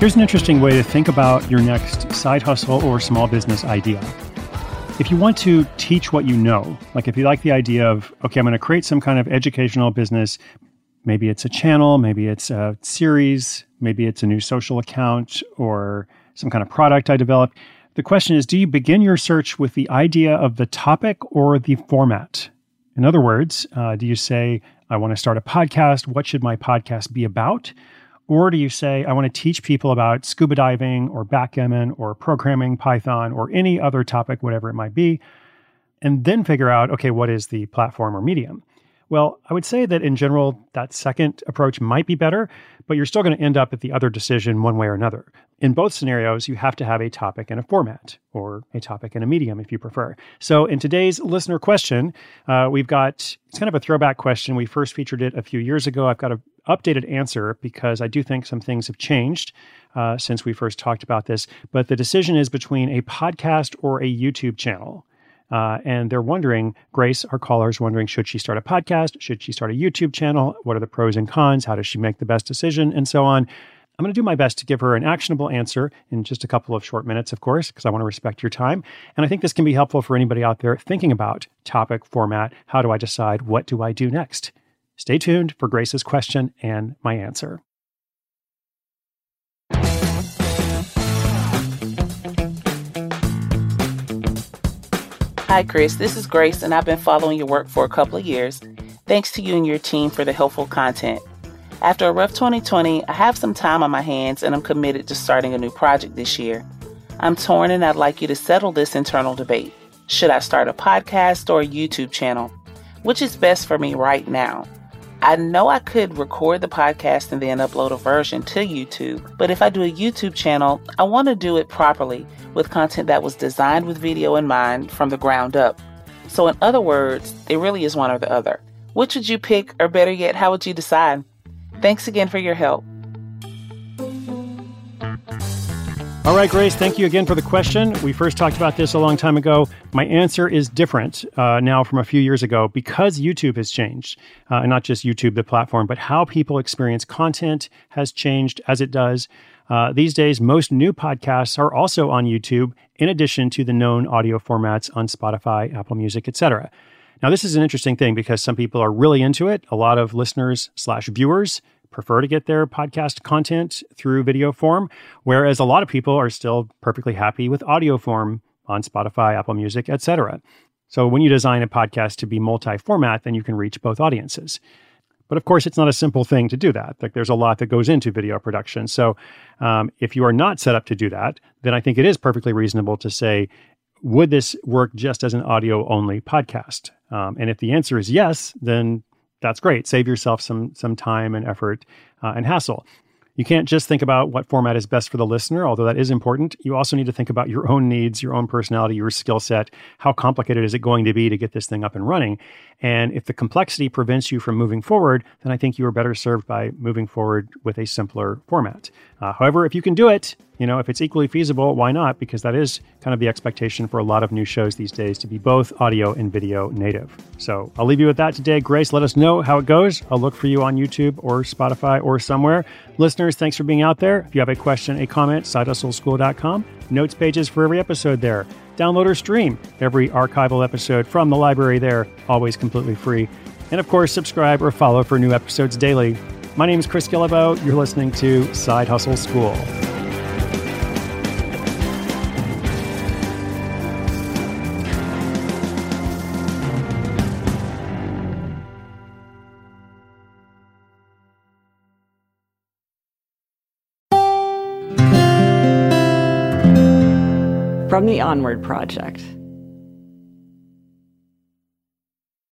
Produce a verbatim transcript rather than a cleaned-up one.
Here's an interesting way to think about your next side hustle or small business idea. If you want to teach what you know, like if you like the idea of, okay, I'm going to create some kind of educational business, maybe it's a channel, maybe it's a series, maybe it's a new social account or some kind of product I developed. The question is, do you begin your search with the idea of the topic or the format? In other words, uh, do you say, I want to start a podcast. What should my podcast be about? Or do you say, I want to teach people about scuba diving or backgammon or programming Python or any other topic, whatever it might be, and then figure out, okay, what is the platform or medium? Well, I would say that in general, that second approach might be better, but you're still going to end up at the other decision one way or another. In both scenarios, you have to have a topic and a format, or a topic and a medium if you prefer. So in today's listener question, uh, we've got, it's kind of a throwback question. We first featured it a few years ago. I've got an updated answer because I do think some things have changed uh, since we first talked about this. But the decision is between a podcast or a YouTube channel. Uh, and they're wondering, Grace, our caller, is wondering, should she start a podcast? Should she start a YouTube channel? What are the pros and cons? How does she make the best decision? And so on. I'm going to do my best to give her an actionable answer in just a couple of short minutes, of course, because I want to respect your time. And I think this can be helpful for anybody out there thinking about topic, format. How do I decide? What do I do next? Stay tuned for Grace's question and my answer. Hi, Chris. This is Grace, and I've been following your work for a couple of years. Thanks to you and your team for the helpful content. After a rough twenty twenty, I have some time on my hands, and I'm committed to starting a new project this year. I'm torn, and I'd like you to settle this internal debate. Should I start a podcast or a YouTube channel? Which is best for me right now? I know I could record the podcast and then upload a version to YouTube, but if I do a YouTube channel, I want to do it properly with content that was designed with video in mind from the ground up. So in other words, it really is one or the other. Which would you pick, or better yet, how would you decide? Thanks again for your help. All right, Grace, thank you again for the question. We first talked about this a long time ago. My answer is different uh, now from a few years ago because YouTube has changed. Uh, and not just YouTube, the platform, but how people experience content has changed as it does. Uh, these days, most new podcasts are also on YouTube, in addition to the known audio formats on Spotify, Apple Music, et cetera. Now, this is an interesting thing because some people are really into it. A lot of listeners slash viewers prefer to get their podcast content through video form, whereas a lot of people are still perfectly happy with audio form on Spotify, Apple Music, et cetera. So when you design a podcast to be multi-format, then you can reach both audiences. But of course, it's not a simple thing to do that. Like, there's a lot that goes into video production. So um, if you are not set up to do that, then I think it is perfectly reasonable to say, would this work just as an audio-only podcast? Um, and if the answer is yes, then that's great. Save yourself some some time and effort uh, and hassle. You can't just think about what format is best for the listener, although that is important. You also need to think about your own needs, your own personality, your skill set. How complicated is it going to be to get this thing up and running? And if the complexity prevents you from moving forward, then I think you are better served by moving forward with a simpler format. Uh, however, if you can do it, you know, if it's equally feasible, why not? Because that is kind of the expectation for a lot of new shows these days, to be both audio and video native. So I'll leave you with that today. Grace, let us know how it goes. I'll look for you on YouTube or Spotify or somewhere. Listeners, thanks for being out there. If you have a question, a comment, side hustle school dot com. Notes pages for every episode there. Download or stream every archival episode from the library there, always completely free. And of course, subscribe or follow for new episodes daily. My name is Chris Guillebeau. You're listening to Side Hustle School. From the Onward Project.